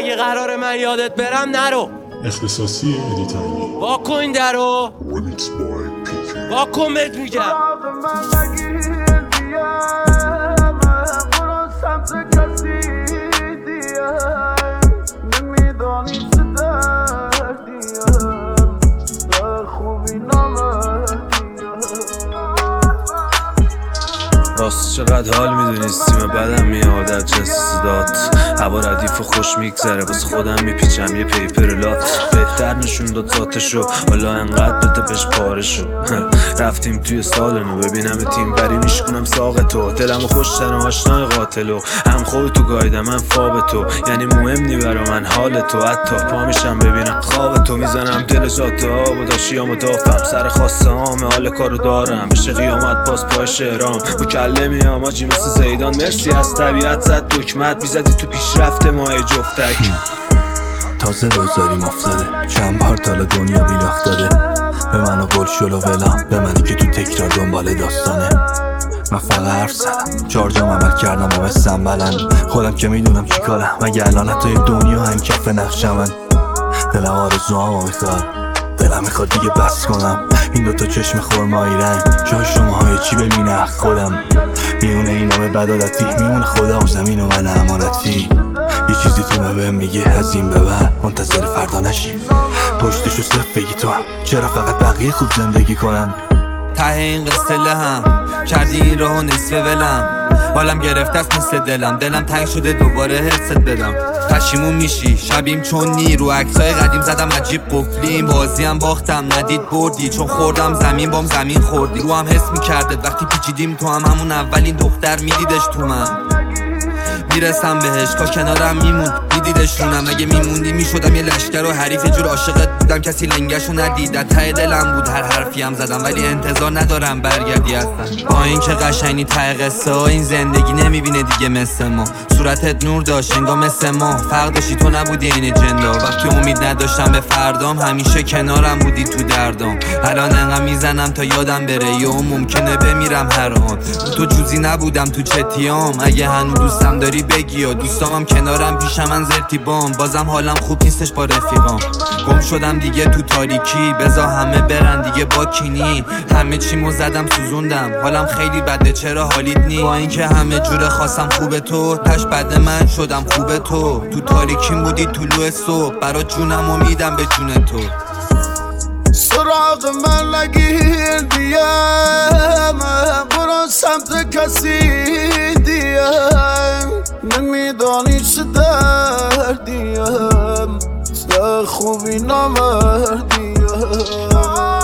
اگه قرار من یادت برم نرو. اختصاصی ادیتایی واکن این درو، واکن بهت میگم. راست چقدر حال میدونستیم بعدم میاد از جنس صدات. هوا ردیف و خوش میگذره واسه خودم میپیچم یه پیپر لات. بهتر نشون داد ذاتشو حالا انقدر بده بهش پارشو. رفتیم توی سالنو ببینم تیم بری میشکنم ساق تو. دلمو خوشتن و آشنای قاتلو هم خودتو گایدم من فاب تو. یعنی مهم نی برا من حال تو. حتی پا میشم ببینم خواب تو. میزنم دل ذات آب و داشیامو دافم سر خواسته هامه حال کارو دارم. بشه قیامت باز پای شهرام مکله میام آجی مثل زیدان. مرسی از طبیعت زد دکمت میزدی تو پیشرفت ماه جفتک. تازه روزاریم افتاده چند بار تالا دنیا بیلاخت داده به منو گل شلو ولم به منی که تو تکرار دنبال داستانه. من فقط حرف زدم چارجام عمل کردم و بستم بلند. خودم که میدونم چی کارم مگه الان حتی دنیا هم کف نقشم من. دلم آرزوامو میخواد دلم میخواد دیگه بس کنم. این دوتا چشم خرمایی رنگ جای شماهای چی ببینه خودم. میونه این نام بدالتی میمونه خدا و زمین و من امانتی. یه چیزی تو بهم میگه از این به بعد منتظر فردا نشی. پشتشو صرف بگی تو هم چرا فقط بقیه خوب زندگی کنن. ته این قصه لهم کردی این راهو نصف ولم. حالم گرفته است مثل دلم تنگ شده دوباره حست بدم. پشیمون میشی شبیم چون نی رو عکسای قدیم زدم عجیب قفلیم. بازیم باختم ندید بردی چون خوردم زمین بام زمین خوردی. رو هم حس میکرده وقتی پیچیدیم تو هم همون اولین دختر میدیدش تو من. میرسم بهش کا کنارم میمون میدیدش رونم. اگه میموندی میشدم یه لشکر و حریف. جور عاشقت بودم کسی لنگشو ندید. ته دلم بود هر حرفی هم زدم ولی انتظار ندارم برگردی اصلا. با این که قشنگی ته قصه ها این زندگی نمیبینه دیگه مثل ما. صورتت نور داشت انگار مثل ما. فرق داشتی تو نبودی این جندا. وقتی امید نداشتم به فردام همیشه کنارم بودی تو دردام. الان انقدر میزنم تا یادم بره یا ممکنه بمیرم هر آن. تو جوزی نبودم تو چتیام. اگه هنوز دوستم داری بگی یا دوستام کنارم پیش من زرتیبام. بازم حالم خوب نیستش با رفیقام. گم شدم دیگه تو تاریکی بزا همه برن دیگه با کینی. همه چیمو زدم سوزوندم حالم خیلی بده چرا حالیت نی. با اینکه همه جوره خواستم خوبه تو تش بده من شدم خوبه تو. تو تاریکیم بودی طلوع صبح برا جونم و میدم به جون تو. سراغ من نگیر دیم برو سمت کسی دیم. نمیدانی چه دردیم خوبی نمردیم.